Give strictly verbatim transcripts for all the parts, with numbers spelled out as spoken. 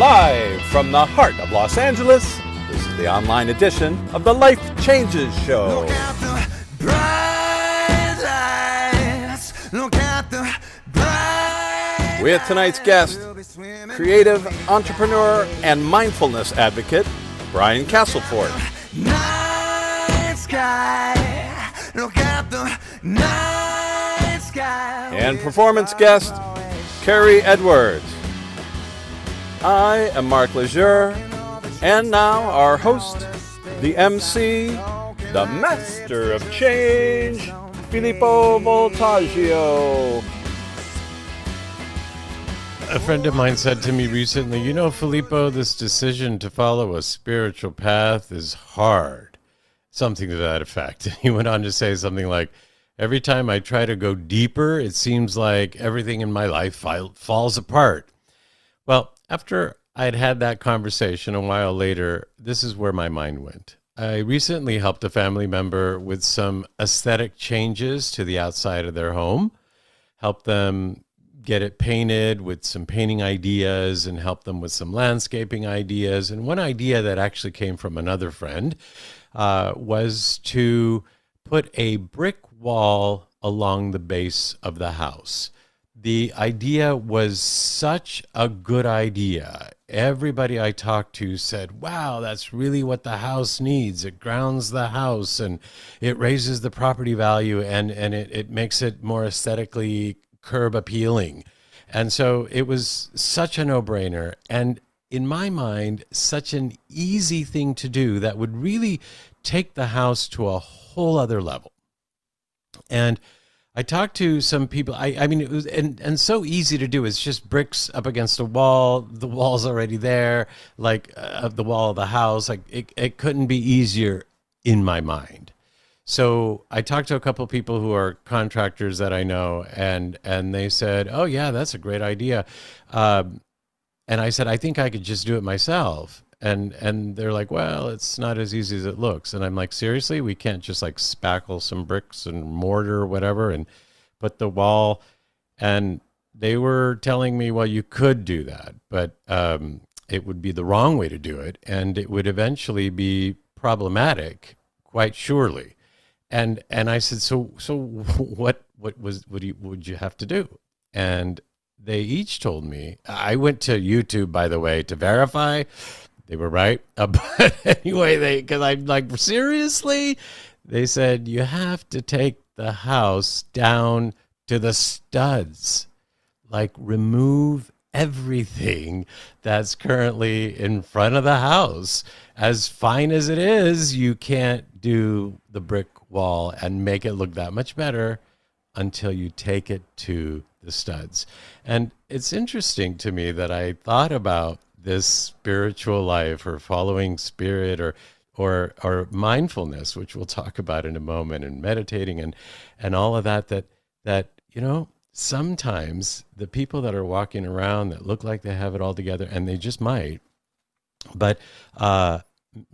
Live from the heart of Los Angeles, this is the online edition of the Life Changes Show. Look at the bright lights. Look at the bright With tonight's guest, creative entrepreneur and mindfulness advocate, Brian Castleford. night sky. Look at the night sky. And performance guest, Carrie Edwards. I am Mark Lejeune, and now our host, the M C, the master of change, Filippo Voltaggio. A friend of mine said to me recently, you know, Filippo, this decision to follow a spiritual path is hard. Something to that effect. He went on to say something like, every time I try to go deeper, it seems like everything in my life fi- falls apart. Well, after I'd had that conversation a while later, this is where my mind went. I recently helped a family member with some aesthetic changes to the outside of their home, helped them get it painted with some painting ideas and help them with some landscaping ideas. And one idea that actually came from another friend uh, was to put a brick wall along the base of the house. The idea was such a good idea. Everybody I talked to said, wow, that's really what the house needs. It grounds the house and it raises the property value and, and it, it makes it more aesthetically curb appealing. And so it was such a no-brainer. And in my mind, such an easy thing to do that would really take the house to a whole other level. And I talked to some people, I, I mean, it was, and, and so easy to do. It's just bricks up against a wall. The wall's already there, like uh, the wall of the house. Like it, it couldn't be easier in my mind. So I talked to a couple of people who are contractors that I know, and, and they said, oh yeah, that's a great idea. Um, and I said, I think I could just do it myself. And and they're like, well, it's not as easy as it looks. And I'm like, seriously? We can't just like spackle some bricks and mortar or whatever and put the wall. And they were telling me, well, you could do that, but um, it would be the wrong way to do it. And it would eventually be problematic, quite surely. And and I said, so so what what was what do you, would you have to do? And they each told me. I went to YouTube, by the way, to verify. They were right. Uh, but anyway, they because I'm like, seriously? They said, you have to take the house down to the studs. Like, remove everything that's currently in front of the house. As fine as it is, you can't do the brick wall and make it look that much better until you take it to the studs. And it's interesting to me that I thought about this spiritual life or following spirit or or or mindfulness, which we'll talk about in a moment, and meditating and and all of that that that you know, sometimes the people that are walking around that look like they have it all together, and they just might, but uh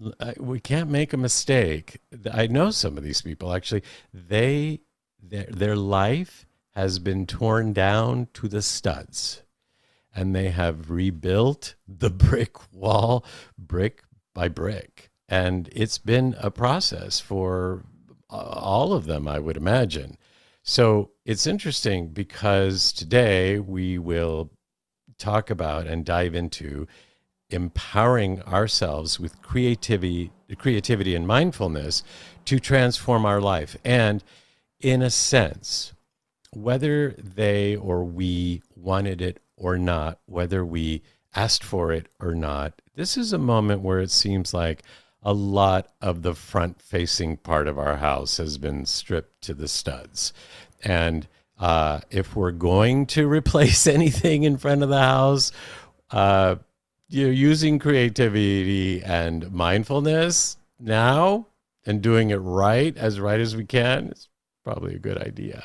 we can't make a mistake. I know some of these people actually, they their, their life has been torn down to the studs. And they have rebuilt the brick wall brick by brick. And it's been a process for all of them, I would imagine. So it's interesting because today we will talk about and dive into empowering ourselves with creativity, creativity and mindfulness to transform our life. And in a sense, whether they or we wanted it or not, whether we asked for it or not, this is a moment where it seems like a lot of the front-facing part of our house has been stripped to the studs. And uh, if we're going to replace anything in front of the house, uh, you're using creativity and mindfulness now and doing it right, as right as we can, is probably a good idea.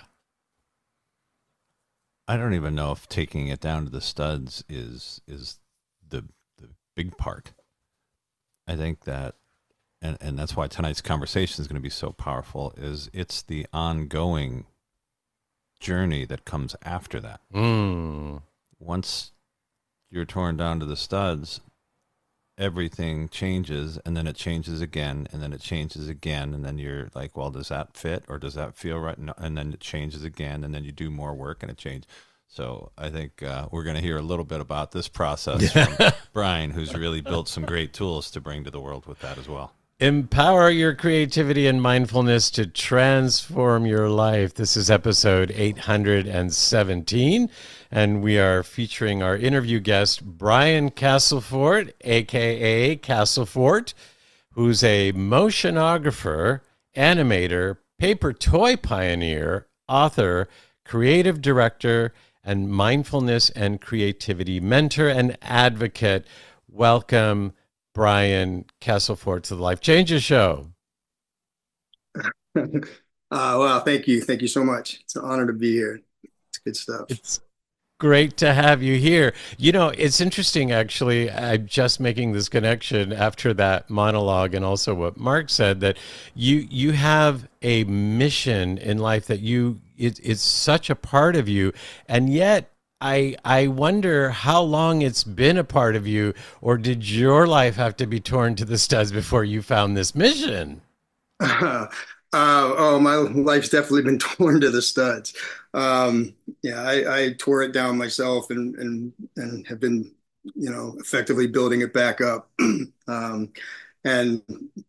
I don't even know if taking it down to the studs is is the the big part. I think that, and, and that's why tonight's conversation is going to be so powerful, is it's the ongoing journey that comes after that. Mm. Once you're torn down to the studs, everything changes, and then it changes again, and then it changes again, and then you're like, well, does that fit or does that feel right? No, and then it changes again, and then you do more work and it changes. So I think uh, we're going to hear a little bit about this process from Brian, who's really built some great tools to bring to the world with that as well. Empower your creativity and mindfulness to transform your life. This is episode eight hundred seventeen, and we are featuring our interview guest, Brian Castlefort, a k a. Castlefort, who's a motionographer, animator, paper toy pioneer, author, creative director, and mindfulness and creativity mentor and advocate. Welcome, Brian Castlefort, to the Life Changes Show. uh, wow, thank you. Thank you so much. It's an honor to be here. It's good stuff. It's great to have you here. You know, it's interesting, actually. I'm just making this connection after that monologue and also what Mark said, that you you have a mission in life that you it, it's such a part of you, and yet I I wonder how long it's been a part of you, or did your life have to be torn to the studs before you found this mission? Uh, uh, oh, my life's definitely been torn to the studs. Um, yeah, I, I tore it down myself and and and have been, you know, effectively building it back up. um, and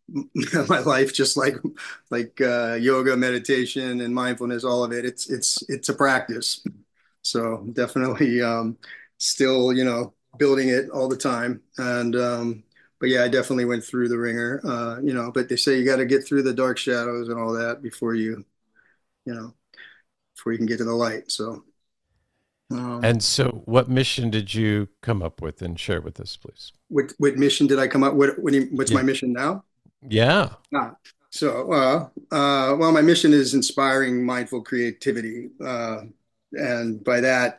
my life, just like like uh, yoga, meditation, and mindfulness, all of it, it's it's it's a practice. So definitely um, still, you know, building it all the time. And, um, but yeah, I definitely went through the ringer, uh, you know, but they say you got to get through the dark shadows and all that before you, you know, before you can get to the light. So. Um, and so what mission did you come up with, and share with us, please? What, what mission did I come up with? What, what's yeah. my mission now? Yeah. Ah, so, uh, uh, well, my mission is inspiring mindful creativity. Uh, And by that,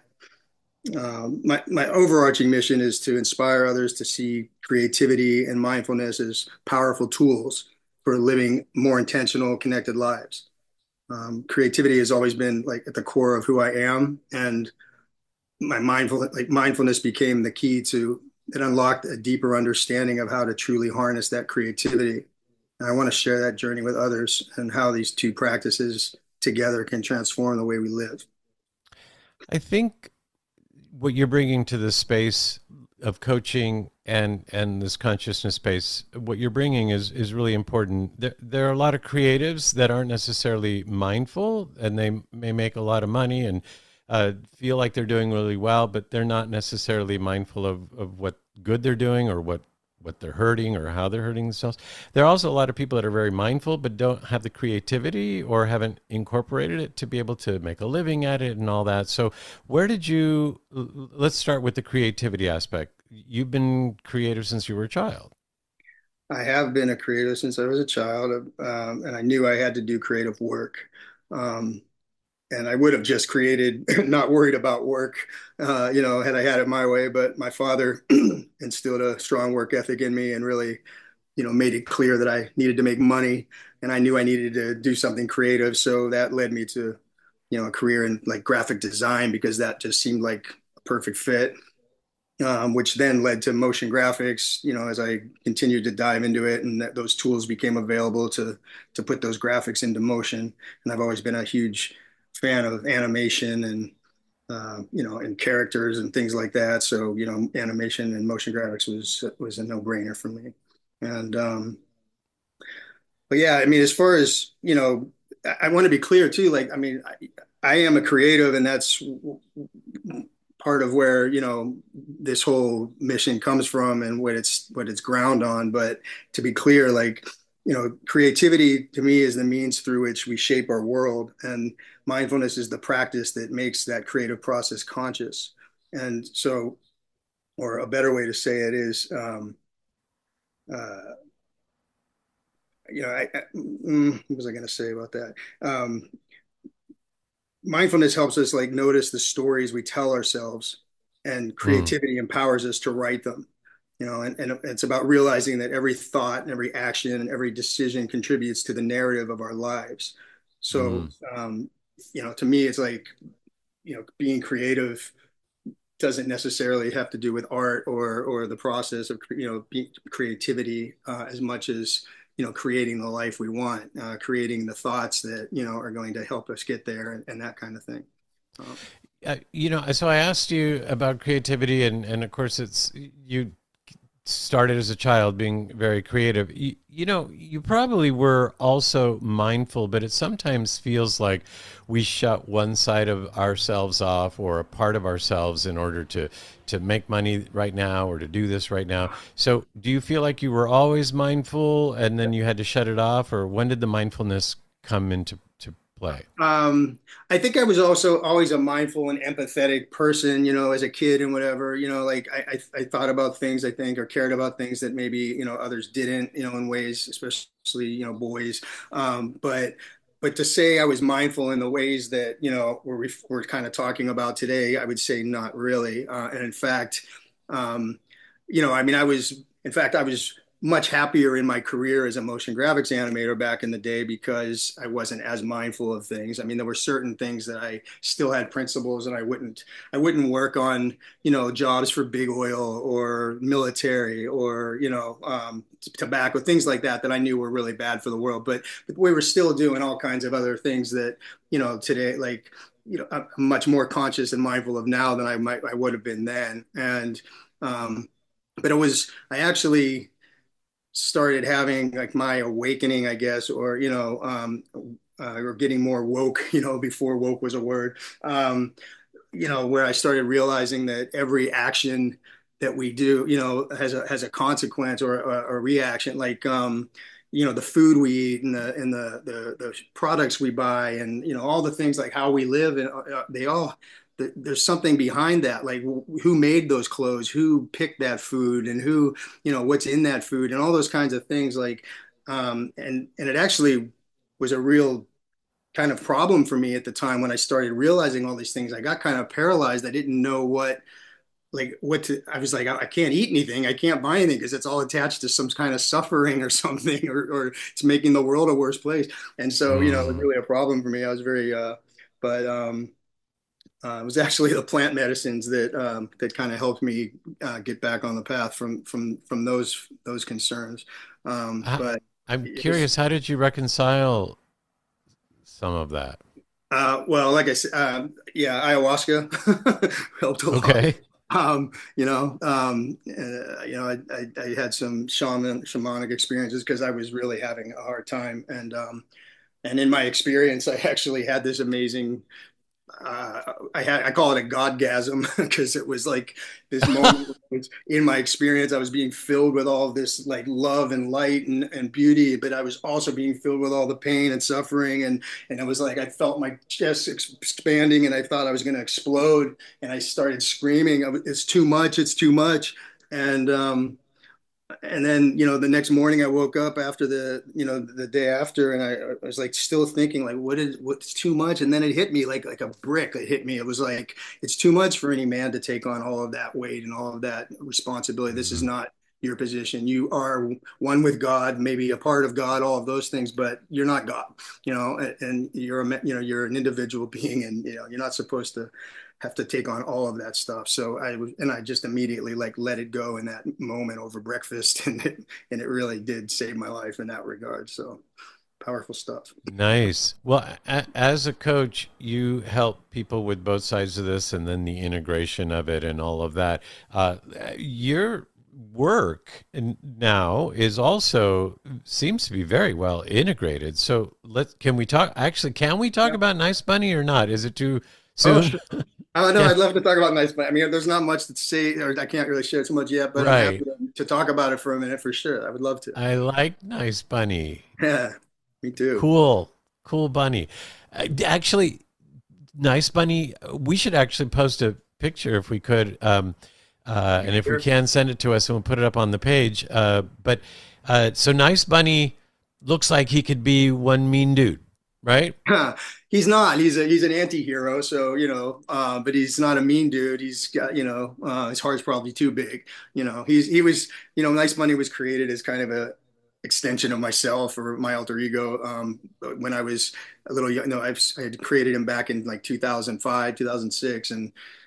um, my, my overarching mission is to inspire others to see creativity and mindfulness as powerful tools for living more intentional, connected lives. Um, creativity has always been like at the core of who I am, and my mindful like mindfulness became the key to it. Unlocked a deeper understanding of how to truly harness that creativity. And I want to share that journey with others, and how these two practices together can transform the way we live. I think what you're bringing to this space of coaching and and this consciousness space, what you're bringing is is really important. There, there are a lot of creatives that aren't necessarily mindful, and they may make a lot of money and uh, feel like they're doing really well, but they're not necessarily mindful of, of what good they're doing, or what what they're hurting, or how they're hurting themselves. There are also a lot of people that are very mindful but don't have the creativity, or haven't incorporated it to be able to make a living at it and all that. So where did you, let's start with the creativity aspect. You've been creative since you were a child. I have been a creative since I was a child, um, and I knew I had to do creative work. Um, and I would have just created, not worried about work, uh, you know, had I had it my way. But my father instilled a strong work ethic in me, and really, you know, made it clear that I needed to make money, and I knew I needed to do something creative. So that led me to, you know, a career in like graphic design, because that just seemed like a perfect fit, um, which then led to motion graphics, you know, as I continued to dive into it, and that those tools became available to, to put those graphics into motion. And I've always been a huge fan of animation and, uh, you know, and characters and things like that. So, you know, animation and motion graphics was, was a no-brainer for me. And, um, but yeah, I mean, as far as, you know, I, I want to be clear too, like, I mean, I, I am a creative, and that's part of where, you know, this whole mission comes from and what it's, what it's ground on. But to be clear, like, you know, creativity to me is the means through which we shape our world, and mindfulness is the practice that makes that creative process conscious. And so, or a better way to say it is, um, uh, you know, I, I, mm, what was I going to say about that? Um, mindfulness helps us like notice the stories we tell ourselves, and creativity mm. empowers us to write them. You know, and, and it's about realizing that every thought and every action and every decision contributes to the narrative of our lives. So, mm. um, you know, to me, it's like, you know, being creative doesn't necessarily have to do with art or or the process of you know creativity uh, as much as you know creating the life we want, uh, creating the thoughts that you know are going to help us get there and, and that kind of thing. Um, Uh, you know, so I asked you about creativity, and, and of course, it's you started as a child being very creative. You, you know, you probably were also mindful, but it sometimes feels like we shut one side of ourselves off or a part of ourselves in order to to make money right now or to do this right now. So, do you feel like you were always mindful and then you had to shut it off, or when did the mindfulness come into to play? Um, I think I was also always a mindful and empathetic person, you know, as a kid and whatever, you know, like I, I, I thought about things, I think, or cared about things that maybe, you know, others didn't, you know, in ways, especially, you know, boys. Um, but, but to say I was mindful in the ways that, you know, we're, we're kind of talking about today, I would say not really. Uh, and in fact, um, you know, I mean, I was, in fact, I was much happier in my career as a motion graphics animator back in the day because I wasn't as mindful of things. I mean, there were certain things that I still had principles and I wouldn't I wouldn't work on, you know, jobs for big oil or military or, you know, um, tobacco, things like that that I knew were really bad for the world. But, but we were still doing all kinds of other things that, you know, today, like, you know, I'm much more conscious and mindful of now than I might I would have been then. And um, but it was I actually started having like my awakening, I guess, or you know, um, uh, or getting more woke, you know, before woke was a word, um, you know, where I started realizing that every action that we do, you know, has a has a consequence or a, a reaction. Like, um, you know, the food we eat and the and the, the the products we buy, and you know, all the things like how we live, and uh, they all there's something behind that, like who made those clothes, who picked that food, and who, you know, what's in that food, and all those kinds of things. Like, um, and and it actually was a real kind of problem for me at the time when I started realizing all these things. I got kind of paralyzed. I didn't know what, like, what to. I was like, I, I can't eat anything. I can't buy anything because it's all attached to some kind of suffering or something, or or it's making the world a worse place. And so, you know, it was Mm. really a problem for me. I was very, uh, but. Um, uh, it was actually the plant medicines that um, that kind of helped me uh, get back on the path from from from those those concerns. Um, I, but I'm it was curious, how did you reconcile some of that? uh, well, like I said, um, yeah, ayahuasca helped a lot. Okay. Um, you know, um, uh, you know, I, I, I had some shaman shamanic experiences because I was really having a hard time, and um, and in my experience, I actually had this amazing uh, I had I call it a godgasm because it was like this moment was, in my experience I was being filled with all of this like love and light and, and beauty, but I was also being filled with all the pain and suffering, and and it was like I felt my chest expanding and I thought I was going to explode, and I started screaming, "It's too much! It's too much!" And um, and then you know the next morning I woke up after the you know the day after, and I, I was like still thinking like what is what's too much, and then it hit me like like a brick. It hit me. It was like it's too much for any man to take on all of that weight and all of that responsibility. This is Mhm. not your position. You are one with God, maybe a part of God, all of those things, but you're not God, you know, and, and you're a you know you're an individual being, and you know you're not supposed to have to take on all of that stuff. So I was, and I just immediately like let it go in that moment over breakfast, and it and it really did save my life in that regard. So powerful stuff. Nice. Well, a, as a coach, you help people with both sides of this and then the integration of it and all of that. Uh, your work n- now is also seems to be very well integrated. So let can we talk actually can we talk Yeah. about Nice Bunny or not? Is it too Oh, soon? sure. I know. Yeah. I'd love to talk about Nice Bunny. I mean, there's not much to say, or I can't really share too much yet, but I'm happy Right. to, to talk about it for a minute for sure. I would love to. I like Nice Bunny. Yeah, me too. Cool. Cool bunny. Uh, actually, Nice Bunny, we should actually post a picture if we could. Um, uh, and if we Sure. can, send it to us and we'll put it up on the page. Uh, but uh, so Nice Bunny looks like he could be one mean dude, right? He's not. He's a he's an anti-hero. So you know, uh, but he's not a mean dude. He's got you know, uh, his heart's probably too big. You know, he's he was you know, Nice Bunny was created as kind of a extension of myself or my alter ego. Um, when I was a little young, no, I've, I had created him back in like two thousand five, two thousand six, and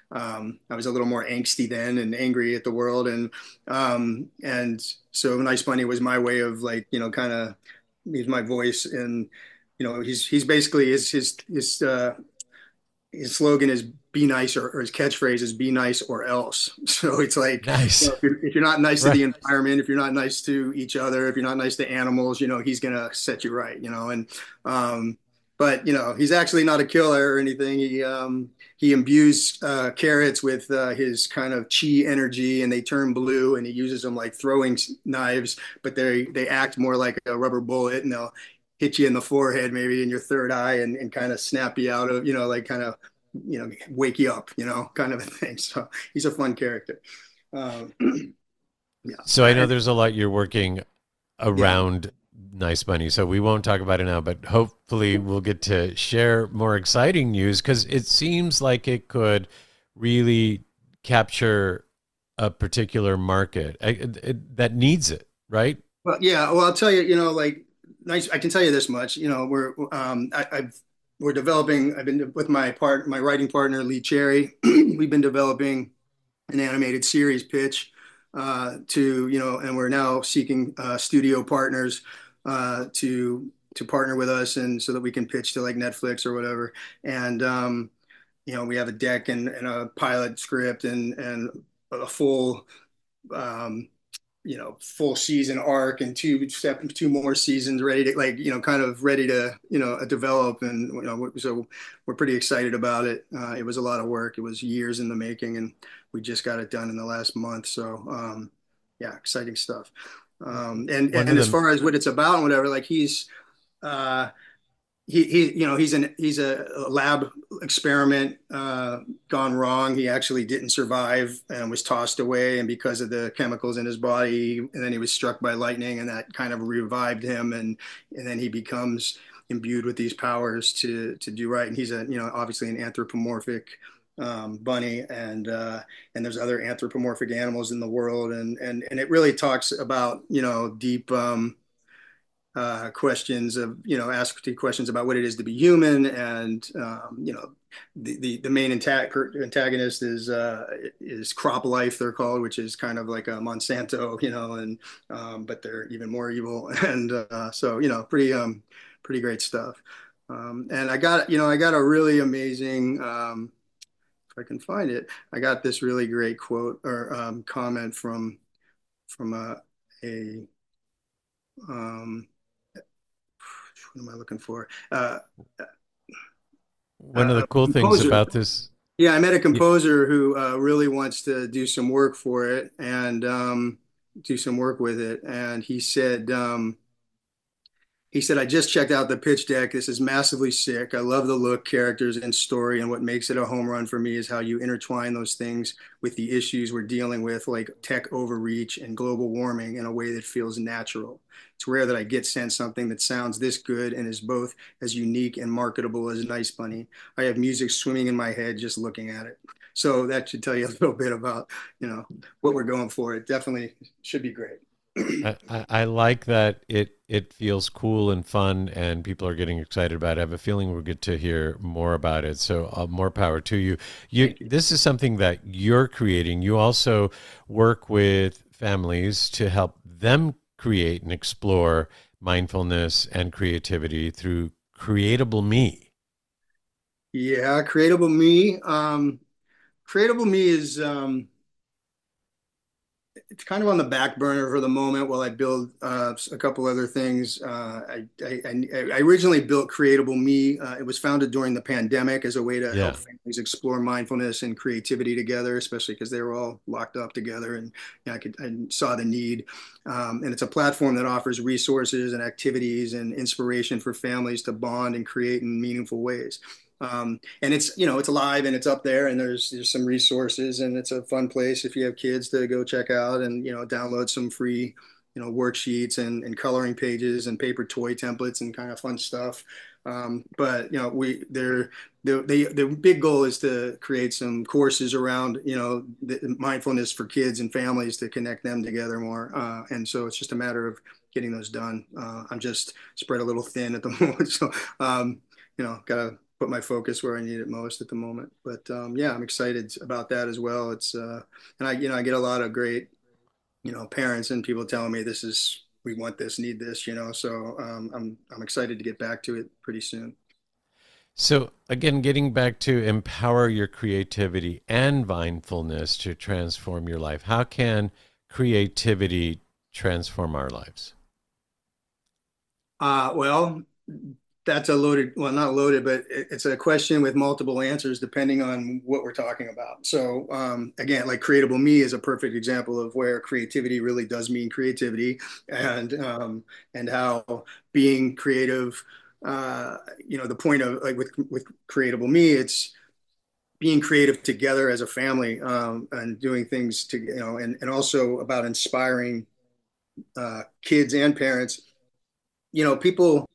Um, I was a little more angsty then and angry at the world. And, um, and so Nice Bunny was my way of like, you know, kind of use my voice. And, you know, he's, he's basically his, his, his, uh, his slogan is be nice, or, or his catchphrase is be nice or else. So it's like, you Nice. know, if, you're, if you're not nice to Right. the environment, if you're not nice to each other, if you're not nice to animals, you know, he's going to set you right, you know, and, um, but you know, he's actually not a killer or anything. He, um, he imbues, uh, carrots with, uh, his kind of chi energy, and they turn blue, and he uses them like throwing knives, but they, they act more like a rubber bullet, and they'll hit you in the forehead, maybe in your third eye, and, and kind of snap you out of, you know, like kind of, you know, wake you up, you know, kind of a thing. So he's a fun character. Um, yeah. So I know And- there's a lot you're working around Nice Bunny, so we won't talk about it now, but hopefully we'll get to share more exciting news, because it seems like it could really capture a particular market uh, it- that needs it, right? Well, yeah. Well, I'll tell you, you know, like nice. I can tell you this much. You know, we're um, I, I've we're developing. I've been with my part, my writing partner Lee Cherry. We've been developing an animated series pitch uh, to, you know, and we're now seeking uh, studio partners uh, to to partner with us, and so that we can pitch to like Netflix or whatever. And um, you know, we have a deck and, and a pilot script and and a full um, you know, full season arc and two step two more seasons ready to like, you know, kind of ready to, you know, develop. And, you know, so we're pretty excited about it. Uh, it was a lot of work. It was years in the making, and we just got it done in the last month. So, um, yeah, exciting stuff. Um, and, One and of as them, far as what it's about and whatever, like he's, uh, he, he you know he's an he's a lab experiment uh, gone wrong. He actually didn't survive and was tossed away, and because of the chemicals in his body, and then he was struck by lightning, and that kind of revived him, and and then he becomes imbued with these powers to to do right. And he's a, you know, obviously an anthropomorphic um, bunny, and uh, and there's other anthropomorphic animals in the world, and and and it really talks about, you know, deep um, uh, questions of, you know, ask questions about what it is to be human. And, um, you know, the, the, the main antagonist is, uh, is Crop Life, they're called, which is kind of like a Monsanto, you know, and, um, but they're even more evil. And, uh, so, you know, pretty, um, pretty great stuff. Um, and I got, you know, I got a really amazing, um, if I can find it, I got this really great quote or, um, comment from, from a, a, um, what am I looking for? Uh, one of uh, the cool things composer. about this, Yeah, I met a composer who uh, really wants to do some work for it and um, do some work with it. And he said, um, he said, I just checked out the pitch deck. This is massively sick. I love the look, characters, and story. And what makes it a home run for me is how you intertwine those things with the issues we're dealing with, like tech overreach and global warming, in a way that feels natural. It's rare that I get sent something that sounds this good and is both as unique and marketable as Nice Bunny. I have music swimming in my head just looking at it. So that should tell you a little bit about, you know, what we're going for. It definitely should be great. I, I, I like that it it feels cool and fun, and people are getting excited about it. I have a feeling we'll get to hear more about it. So uh, more power to you. You, you. This is something that you're creating. You also work with families to help them create and explore mindfulness and creativity through Creatable Me. Yeah, Creatable Me. Um, Creatable Me is um, it's kind of on the back burner for the moment while I build uh, a couple other things. Uh, I, I, I originally built Creatable Me. Uh, it was founded during the pandemic as a way to Yeah. help families explore mindfulness and creativity together, especially because they were all locked up together, and you know, I could I saw the need. Um, and it's a platform that offers resources and activities and inspiration for families to bond and create in meaningful ways. Um, and it's, you know, it's alive and it's up there, and there's there's some resources, and it's a fun place if you have kids to go check out and, you know, download some free, you know, worksheets and, and coloring pages and paper toy templates and kind of fun stuff. Um, but, you know, we they're the, the the big goal is to create some courses around, you know, the mindfulness for kids and families to connect them together more. Uh, and so it's just a matter of getting those done. Uh, I'm just spread a little thin at the moment, so um, you know, gotta put my focus where I need it most at the moment. But um, yeah, I'm excited about that as well. It's uh, and I you know I get a lot of great you know parents and people telling me this is we want this, need this, you know. So um, I'm I'm excited to get back to it pretty soon. So again, getting back to empower your creativity and mindfulness to transform your life. How can creativity transform our lives? Uh, well, that's a loaded, well, not loaded, but it, it's a question with multiple answers depending on what we're talking about. So um, again, like Creatable Me is a perfect example of where creativity really does mean creativity, and um, and how being creative, uh, you know, the point of like with with Creatable Me, it's being creative together as a family, um, and doing things to, you know, and, and also about inspiring uh, kids and parents. You know, people,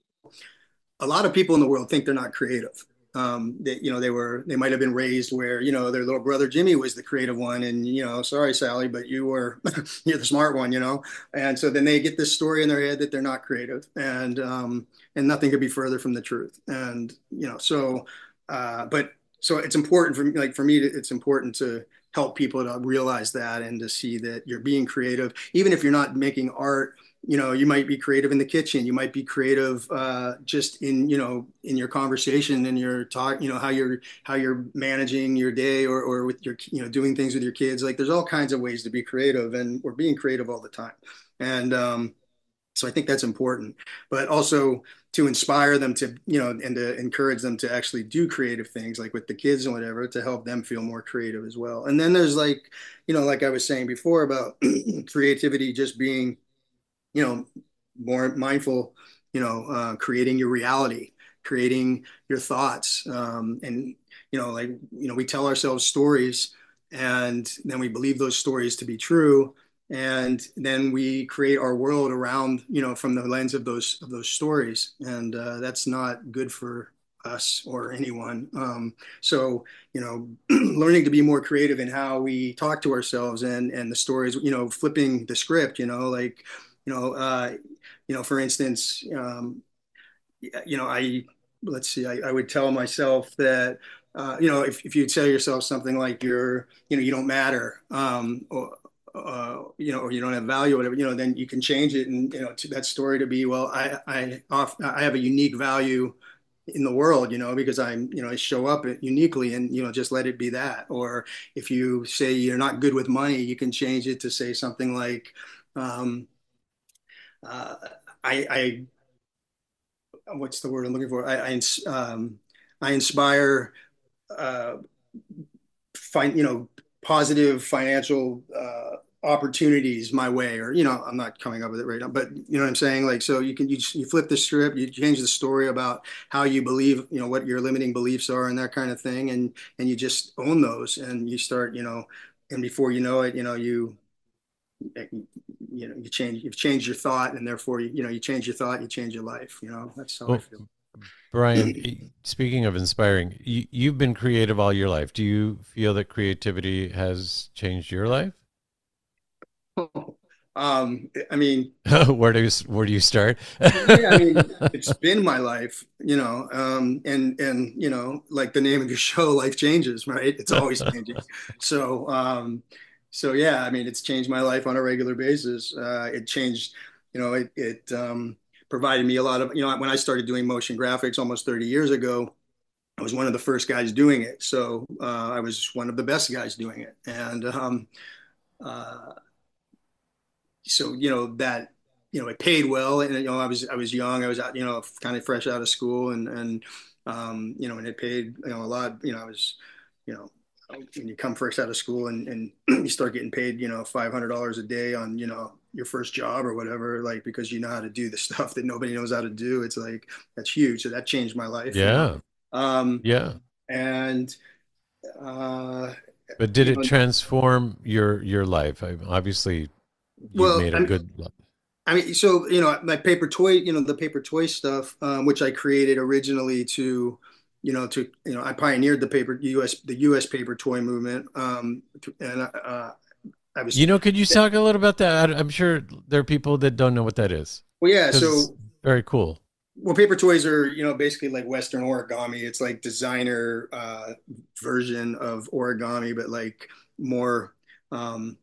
a lot of people in the world think they're not creative. Um, that, you know, they were, they might have been raised where, you know, their little brother Jimmy was the creative one. And, you know, sorry, Sally, but you were, you're the smart one, you know? And so then they get this story in their head that they're not creative, and, um, and nothing could be further from the truth. And, you know, so, uh, but so it's important for me, like for me, to, it's important to help people to realize that and to see that you're being creative, even if you're not making art. You know, you might be creative in the kitchen. You might be creative uh, just in, you know, in your conversation and your talk, you know, how you're, how you're managing your day, or, or with your, you know, doing things with your kids. Like there's all kinds of ways to be creative, and we're being creative all the time. And um, so I think that's important, but also to inspire them to, you know, and to encourage them to actually do creative things like with the kids and whatever, to help them feel more creative as well. And then there's like, you know, like I was saying before about creativity just being, you know, more mindful, you know, uh, creating your reality, creating your thoughts. Um, and, you know, like, you know, we tell ourselves stories, and then we believe those stories to be true. And then we create our world around, you know, from the lens of those, of those stories. And uh, that's not good for us or anyone. Um, so, you know, learning to be more creative in how we talk to ourselves, and, and the stories, you know, flipping the script, you know, like, you know, uh, you know, for instance, um, you know, I, let's see, I, I would tell myself that, uh, you know, if, if you tell yourself something like you're, you know, you don't matter, um, or, uh, you know, or you don't have value or whatever, you know, then you can change it. And, you know, to that story to be, well, I, I, off, I have a unique value in the world, you know, because I'm, you know, I show up uniquely, and, you know, just let it be that. Or if you say you're not good with money, you can change it to say something like, um, Uh, I, I, what's the word I'm looking for? I, I, um, I inspire, uh, find, you know, positive financial, uh, opportunities my way, or, you know, I'm not coming up with it right now, but you know what I'm saying? Like, so you can, you, you flip the script, you change the story about how you believe, you know, what your limiting beliefs are and that kind of thing. And, and you just own those, and you start, you know, and before you know it, you know, you, you know, you change, you've changed your thought, and therefore, you, you know, you change your thought, you change your life, you know, that's how well, I feel. Brian, speaking of inspiring, you, you've been creative all your life. Do you feel that creativity has changed your life? um, I mean, where do you, where do you start? yeah, I mean, it's been my life, you know, um, and, and, you know, like the name of your show, life changes, right? It's always changing. So, um, So yeah, I mean, it's changed my life on a regular basis. Uh, it changed, you know, it, it um, provided me a lot of, you know, when I started doing motion graphics almost thirty years ago, I was one of the first guys doing it. So uh, I was one of the best guys doing it. And um, uh, so, you know, that, you know, it paid well. And, you know, I was, I was young, I was out, you know, kind of fresh out of school, and, and um, you know, and it paid, you know, a lot, you know, I was, you know, when you come first out of school, and, and you start getting paid, you know, five hundred dollars a day on, you know, your first job or whatever, like, because you know how to do the stuff that nobody knows how to do. It's like, that's huge. So that changed my life. Yeah. You know? Um, yeah. And, uh, but did it know, transform your, your life? I, obviously you well, made a I'm, good, I mean, so, you know, my paper toy, you know, the paper toy stuff, um, which I created originally to, you know, to, you know, I pioneered the paper U S, the U S paper toy movement. Um, and, uh, I was, you know, could you talk a little about that? I'm sure there are people that don't know what that is. Well, yeah. So very cool. Well, paper toys are, you know, basically like Western origami. It's like designer uh, version of origami, but like more, um,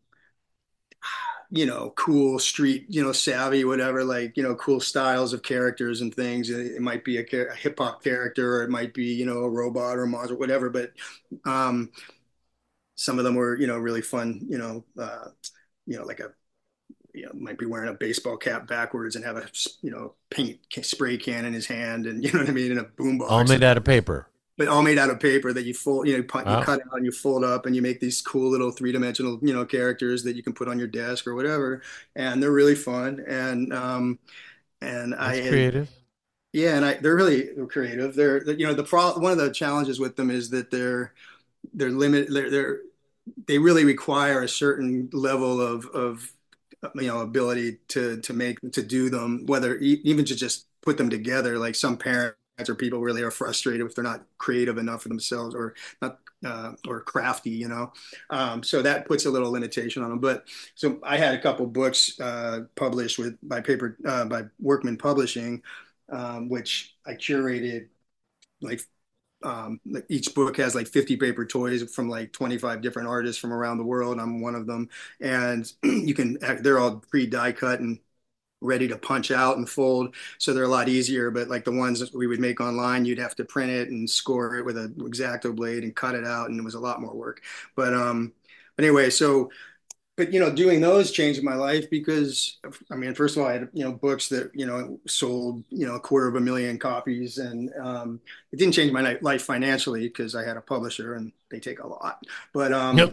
you know, cool street, you know, savvy, whatever, like, you know, cool styles of characters and things. It, it might be a, a hip hop character, or it might be, you know, a robot or a monster, whatever. But um, some of them were, you know, really fun, you know, uh, you know, like a, you know, might be wearing a baseball cap backwards and have a, you know, paint spray can in his hand, and you know what I mean, in a All boombox, made out of paper. but all made out of paper that you fold, you know, you Wow. cut out and you fold up, and you make these cool little three dimensional, you know, characters that you can put on your desk or whatever, and they're really fun. And um, and That's I, creative. yeah, and I, they're really creative. They're, you know, the pro, one of the challenges with them is that they're they're limited. They're, they're they really require a certain level of of you know ability to to make to do them, whether even to just put them together. Like some parents or people really are frustrated if they're not creative enough for themselves, or not uh, or crafty, you know. Um, so that puts a little limitation on them. But so I had a couple books uh, published with by paper uh, by Workman Publishing, um, which I curated like um, each book has like fifty paper toys from like twenty-five different artists from around the world. I'm one of them. And you can, they're all pre die cut and ready to punch out and fold. So they're a lot easier. But like the ones that we would make online, you'd have to print it and score it with an X-Acto blade and cut it out. And it was a lot more work. But, um, but anyway, so but you know, doing those changed my life because I mean, first of all, I had you know books that you know sold you know a quarter of a million copies, and um, it didn't change my life financially because I had a publisher and they take a lot. But um, Yep.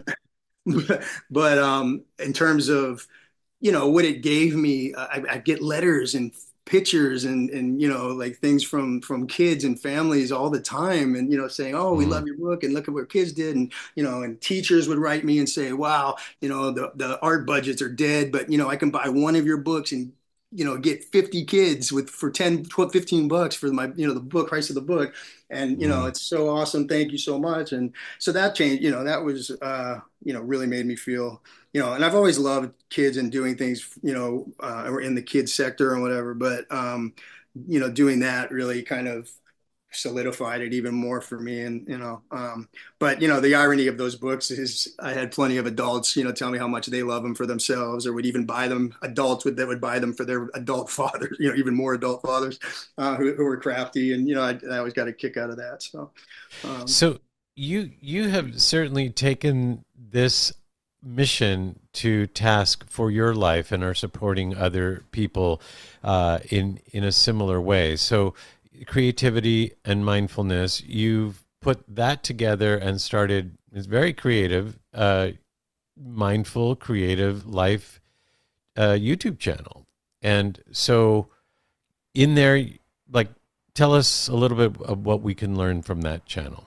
but um, in terms of you know what it gave me, I, I get letters and pictures and and you know like things from from kids and families all the time, and you know saying, oh, we Mm. love your book and look at what kids did, and you know and teachers would write me and say, wow, you know the the art budgets are dead, but you know I can buy one of your books and you know get fifty kids with for ten, twelve, fifteen bucks for my you know the book price of the book. And you know Mm. it's so awesome, thank you so much. And so that changed, you know that was uh you know really made me feel, you know, and I've always loved kids and doing things, you know, uh, or in the kids sector or whatever. But, um, you know, doing that really kind of solidified it even more for me. And, you know, um, but, you know, the irony of those books is I had plenty of adults, you know, tell me how much they love them for themselves, or would even buy them, adults would, that would buy them for their adult fathers, you know, even more adult fathers uh, who, who were crafty. And, you know, I, I always got a kick out of that. So, um, So you you have certainly taken this mission to task for your life and are supporting other people uh, in in a similar way. So creativity and mindfulness, you've put that together and started. It's very creative, uh, mindful, creative life uh, YouTube channel. And so in there, like, tell us a little bit of what we can learn from that channel.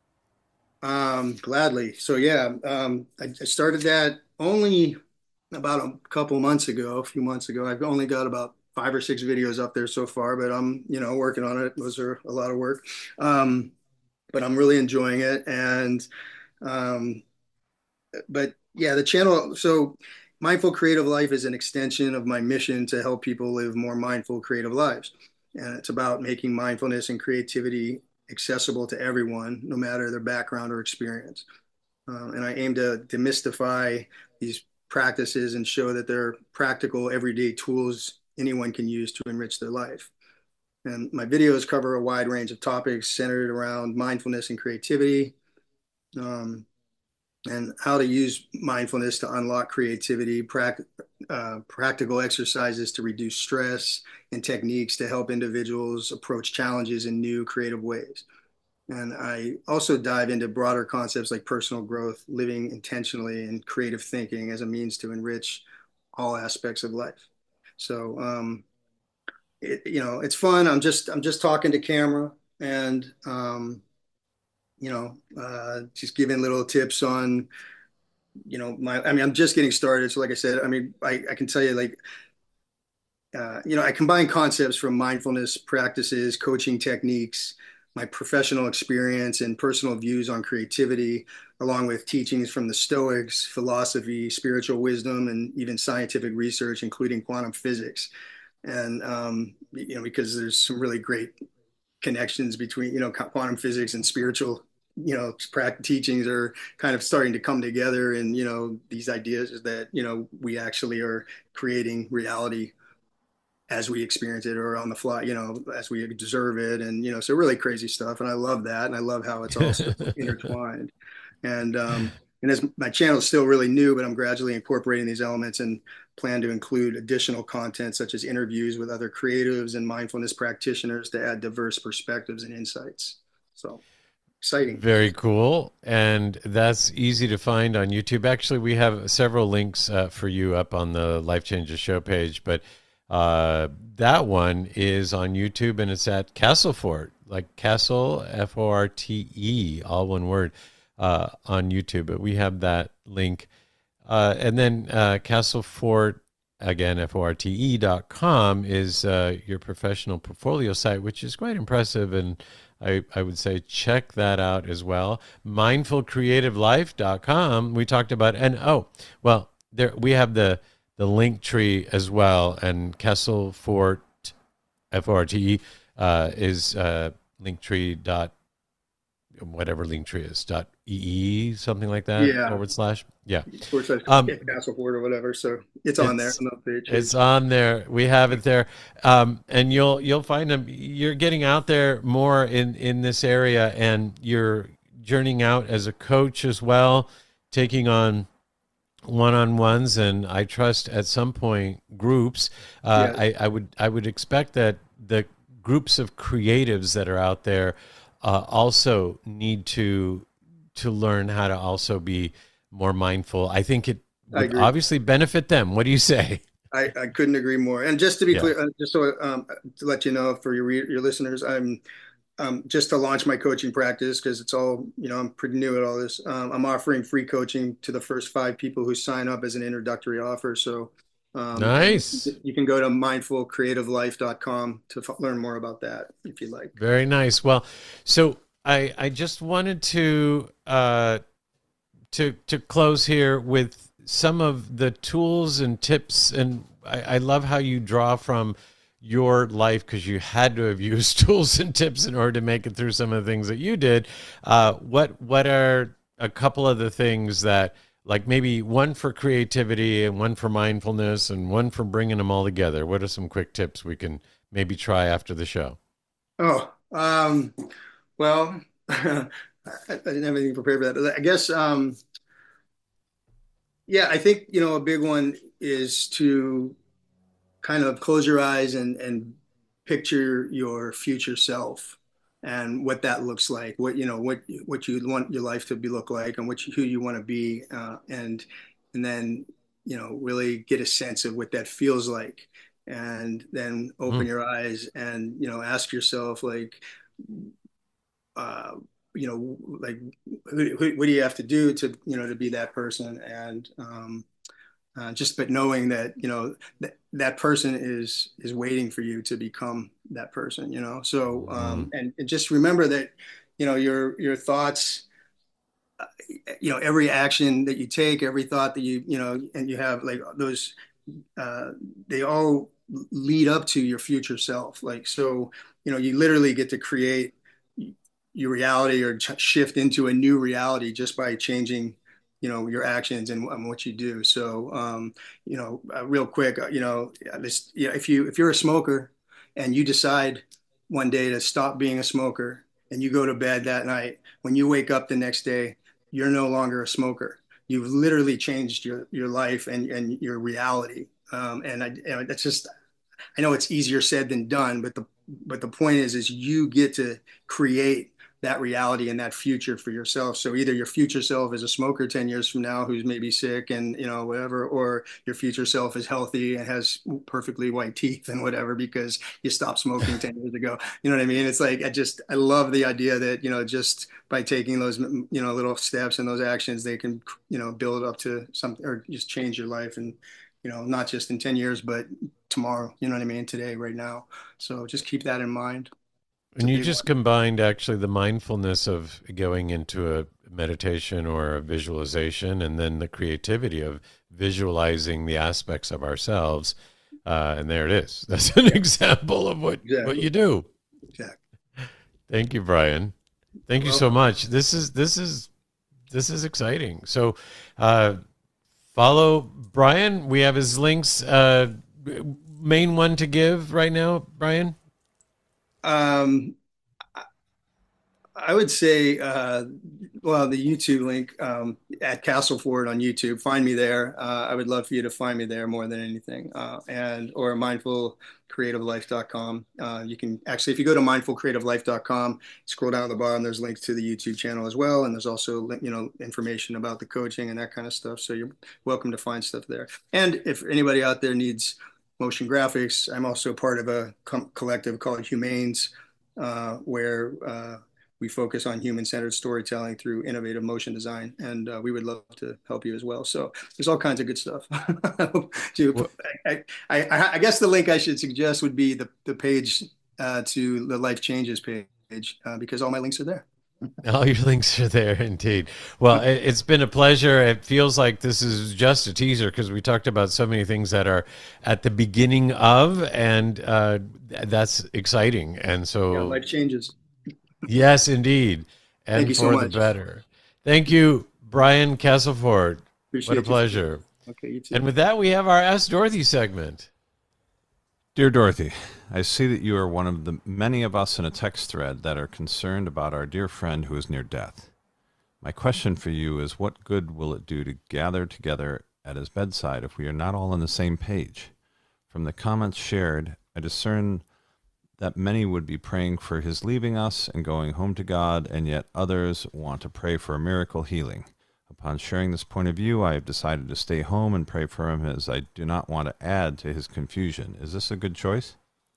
Um, gladly. So yeah, um, I, I started that only about a couple months ago, a few months ago. I've only got about five or six videos up there so far, but I'm, you know, working on it. Those are a lot of work. Um, but I'm really enjoying it. And, um, but yeah, the channel. So Mindful Creative Life is an extension of my mission to help people live more mindful, creative lives. And it's about making mindfulness and creativity accessible to everyone, no matter their background or experience. Um, and I aim to demystify these practices and show that they're practical, everyday tools anyone can use to enrich their life. And my videos cover a wide range of topics centered around mindfulness and creativity, um, and how to use mindfulness to unlock creativity, pract- uh, practical exercises to reduce stress, and techniques to help individuals approach challenges in new creative ways. And I also dive into broader concepts like personal growth, living intentionally, and creative thinking as a means to enrich all aspects of life. So, um, it, you know, it's fun. I'm just, I'm just talking to camera, and, um, you know, uh, just giving little tips on, you know, my, I mean, I'm just getting started. So like I said, I mean, I, I can tell you like, uh, you know, I combine concepts from mindfulness practices, coaching techniques, my professional experience, and personal views on creativity, along with teachings from the Stoics, philosophy, spiritual wisdom, and even scientific research, including quantum physics. And, um, you know, because there's some really great connections between, you know, quantum physics and spiritual, you know, practice teachings are kind of starting to come together. And, you know, these ideas that, you know, we actually are creating reality as we experience it or on the fly, you know, as we observe it. And, you know, so really crazy stuff. And I love that. And I love how it's all still intertwined. And, um, and as my channel is still really new, but I'm gradually incorporating these elements and plan to include additional content such as interviews with other creatives and mindfulness practitioners to add diverse perspectives and insights. So exciting. Very cool. And that's easy to find on YouTube. Actually, we have several links uh, for you up on the Life Changes show page, but uh, that one is on YouTube and it's at Castlefort, like Castle, F O R T E, all one word, uh, on YouTube. But we have that link. Uh, and then uh, Castlefort, again, F O R T E dot com is uh, your professional portfolio site, which is quite impressive. And I, I would say check that out as well. mindful creative life dot com, we talked about. And, oh, well, there we have the, the link tree as well. And Castlefort, F O R T E, uh, is uh, linktree dot whatever Linktree is, dot E E, something like that, yeah. forward slash. Yeah. Forward slash um, Castlefort or whatever. So it's on it's, there on the page. It's on there. We have it there. Um, and you'll you'll find them. You're getting out there more in, in this area, and you're journeying out as a coach as well, taking on one-on-ones, and I trust at some point groups. Uh, yeah. I, I would I would expect that the groups of creatives that are out there uh, also need to to learn how to also be more mindful. I think it would obviously benefit them. What do you say? I, I couldn't agree more. And just to be Yeah. clear, uh, just so um, to let you know for your your listeners, I'm um, just to launch my coaching practice because it's all, you know, I'm pretty new at all this. Um, I'm offering free coaching to the first five people who sign up as an introductory offer. So um, nice. You can go to mindful creative life dot com to f- learn more about that if you like. Very nice. Well, so I I just wanted to uh, to to close here with some of the tools and tips, and I, I love how you draw from your life because you had to have used tools and tips in order to make it through some of the things that you did. Uh, what what are a couple of the things that, like maybe one for creativity and one for mindfulness and one for bringing them all together? What are some quick tips we can maybe try after the show? Oh, um, well, I, I didn't have anything prepared for that. I guess, um, yeah, I think, you know, a big one is to kind of close your eyes and, and picture your future self and what that looks like, what, you know, what, what you want your life to be look like and what, who you want to be. Uh, and, and then, you know, really get a sense of what that feels like. And then open mm. your eyes and, you know, ask yourself, like, uh, you know, like, who, who, what do you have to do to, you know, to be that person? And um, uh, just, but knowing that, you know, that that person is, is waiting for you to become that person, you know? So, um, mm. and, and just remember that, you know, your, your thoughts, uh, you know, every action that you take, every thought that you, you know, and you have like those, uh, they all lead up to your future self. Like, so, you know, you literally get to create your reality or ch- shift into a new reality just by changing, you know, your actions and, and what you do. So, um, you know, uh, real quick, uh, you know, this, you know, if you, if you're a smoker and you decide one day to stop being a smoker and you go to bed that night, when you wake up the next day, you're no longer a smoker. You've literally changed your, your life and, and your reality. Um, and I, and that's just, I know it's easier said than done, but the, but the point is, is you get to create that reality and that future for yourself. So either your future self is a smoker ten years from now who's maybe sick and, you know, whatever, or your future self is healthy and has perfectly white teeth and whatever, because you stopped smoking ten years ago. You know what I mean? It's like, I just, I love the idea that, you know, just by taking those, you know, little steps and those actions, they can, you know, build up to something or just change your life. And, you know, not just in ten years, but tomorrow, you know what I mean? Today, right now. So just keep that in mind. And you just one. combined actually the mindfulness of going into a meditation or a visualization, and then the creativity of visualizing the aspects of ourselves Uh, and there it is. That's an example of what, Exactly. what you do. Exactly. Thank you, Brian. Thank you Well, so much. This is this is this is exciting. So uh, follow Brian. We have his links. Uh, main one to give right now, Brian? Um, I would say, uh, well, the YouTube link um, at Castleford on YouTube. Find me there. Uh, I would love for you to find me there more than anything. Uh, and or mindful creative life dot com. Uh, you can actually, if you go to mindful creative life dot com, scroll down at the bottom. There's links to the YouTube channel as well, and there's also you know information about the coaching and that kind of stuff. So you're welcome to find stuff there. And if anybody out there needs motion graphics, I'm also part of a com- collective called Humanes, uh, where uh, we focus on human-centered storytelling through innovative motion design, and uh, we would love to help you as well. So there's all kinds of good stuff. to, I, I, I guess the link I should suggest would be the, the page uh, to the Life Changes page, uh, because all my links are there. All your links are there, indeed. Well, it, it's been a pleasure. It feels like this is just a teaser because we talked about so many things that are at the beginning of, and uh, that's exciting. And so, Yeah, life changes. Yes, indeed. And Thank you for so the much. better. Thank you, Brian Castleford. Appreciate What a you. pleasure. Okay, you too. And with that, we have our Ask Dorothy segment. Dear Dorothy, I see that you are one of the many of us in a text thread that are concerned about our dear friend who is near death. My question for you is, what good will it do to gather together at his bedside if we are not all on the same page? From the comments shared, I discern that many would be praying for his leaving us and going home to God, and yet others want to pray for a miracle healing. Upon sharing this point of view, I have decided to stay home and pray for him, as I do not want to add to his confusion. Is this a good choice?